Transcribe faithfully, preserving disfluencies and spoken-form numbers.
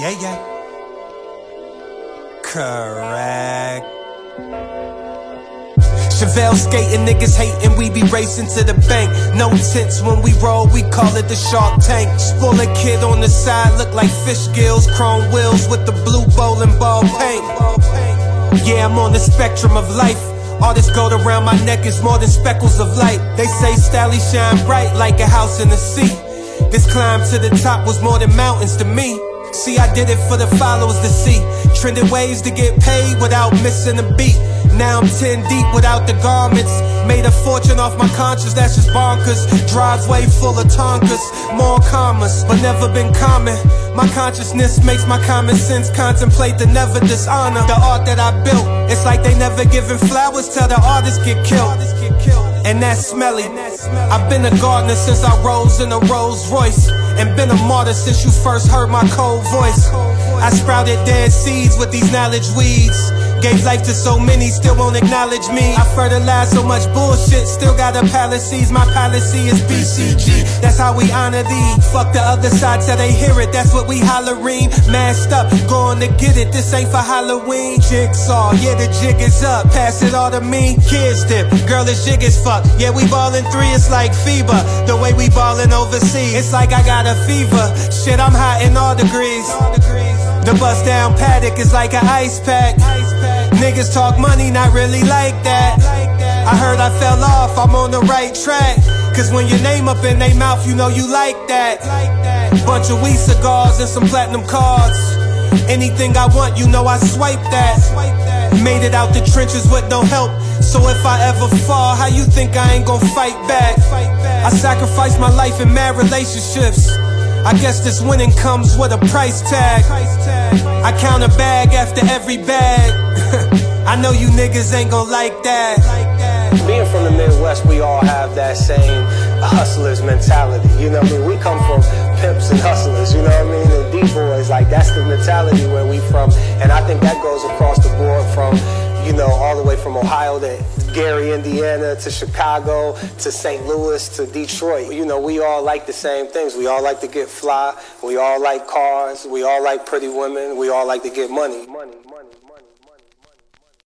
Yeah, yeah. Correct. Chevelle skating, niggas hating, we be racing to the bank. No tents when we roll, we call it the Shark Tank. Spoiler kid on the side, look like fish gills. Chrome wheels with the blue bowling ball paint. Yeah, I'm on the spectrum of life. All this gold around my neck is more than speckles of light. They say Stally shine bright like a house in the sea. This climb to the top was more than mountains to me. See, I did it for the followers to see. Trending ways to get paid without missing a beat. Now I'm ten deep without the garments. Made a fortune off my conscience, that's just bonkers. Driveway full of Tonkas, more commas, but never been common. My consciousness makes my common sense contemplate the never dishonor. The art that I built, it's like they never giving flowers till the artists get killed. And that's smelly. I've been a gardener since I rose in a Rolls Royce, and been a martyr since you first heard my cold voice. I sprouted dead seeds with these knowledge weeds. Gave life to so many, still won't acknowledge me. I fertilized so much bullshit, still got a palaces. My policy is B C G, that's how we honor thee. Fuck the other side till they hear it, that's what we hollering. Masked up, going to get it, this ain't for Halloween. Jigsaw, yeah the jig is up, pass it all to me. Kids dip, girl this jig is fuck. Yeah we ballin' three, it's like fever. The way we ballin' overseas, it's like I got a fever. Shit I'm hot in all degrees. The bust down paddock is like an ice pack. Niggas talk money, not really like that. I heard I fell off, I'm on the right track. Cause when your name up in they mouth, you know you like that. Bunch of weed cigars and some platinum cards. Anything I want, you know I swipe that. Made it out the trenches with no help. So if I ever fall, how you think I ain't gon' fight back? I sacrificed my life in mad relationships. I guess this winning comes with a price tag. I count a bag after every bag. I know you niggas ain't gon' like that. Being from the Midwest, we all have that same hustler's mentality. You know what I mean? We come from pimps and hustlers, you know what I mean? And D-boys, like that's the mentality where we from. And I think that goes across the board from, you know, all the way from Ohio to Gary, Indiana, to Chicago, to Saint Louis, to Detroit. You know, we all like the same things. We all like to get fly. We all like cars. We all like pretty women. We all like to get money. Money, money.